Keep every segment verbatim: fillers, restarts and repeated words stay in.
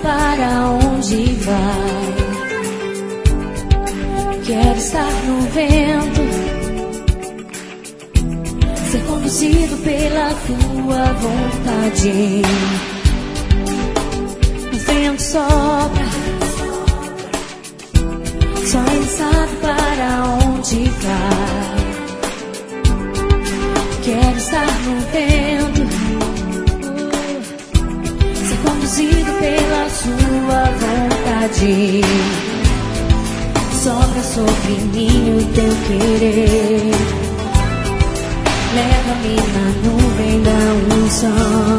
para onde vai. Quero estar no vento, ser conduzido pela tua vontade. O vento sopra, só ele sabe para onde vai. Quero estar no vento, ser conduzido pela sua vontade. Sopra sobre mim o teu querer, leva-me na nuvem da unção.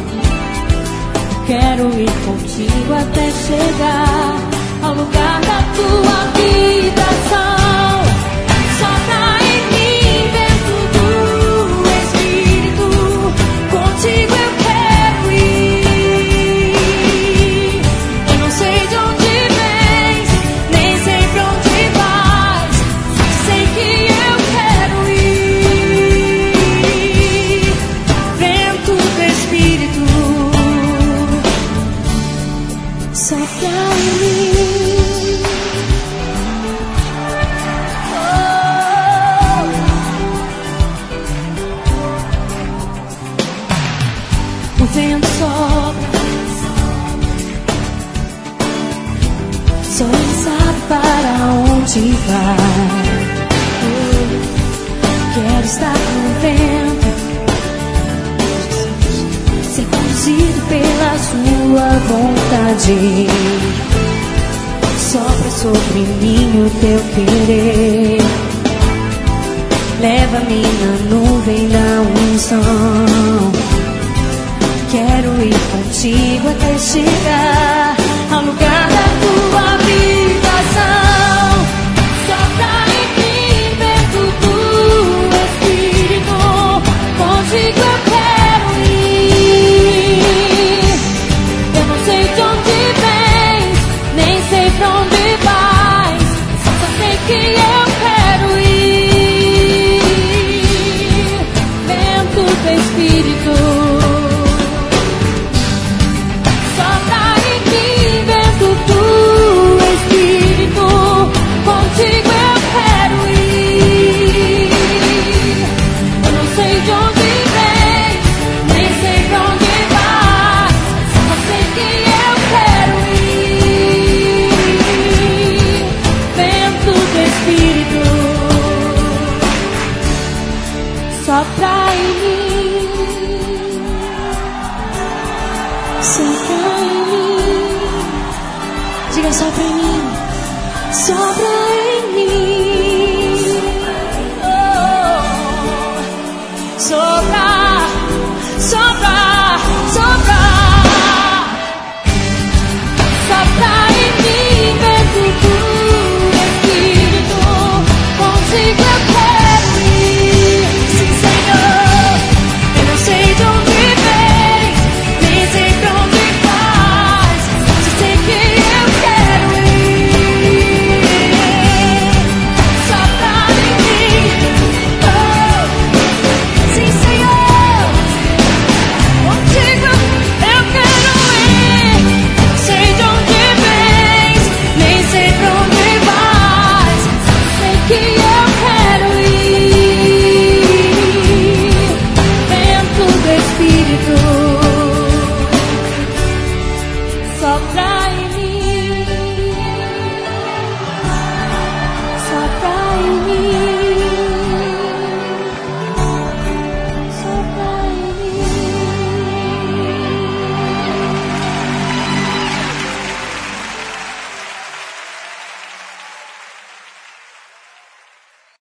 Quero ir contigo até chegar ao lugar da tua habitação. Sopra em mim, vento do Espírito, contigo eu quero ir. Eu não sei de onde vens, nem sei pra onde vais, só sei que eu quero ir. Vento do Espírito, sopra em mim. O vento sopra, só ele sabe para onde vai. Quero estar no vento, ser conduzido pela sua vontade. Sopra sobre mim o teu querer, leva-me na nuvem da unção. Quero ir contigo até chegar ao lugar da tua habitação. Sopra em mim, vento do Espírito, contigo eu quero ir. Eu não sei de onde vens, nem sei pra onde vais, só sei que eu quero ir. Vento do Espírito, contigo eu quero ir. Eu não sei de onde vem, nem sei pra onde vai, só sei que eu quero ir. Vento do Espírito, sopra em mim, sopra em mim. Diga, sopra em mim, sopra em mim.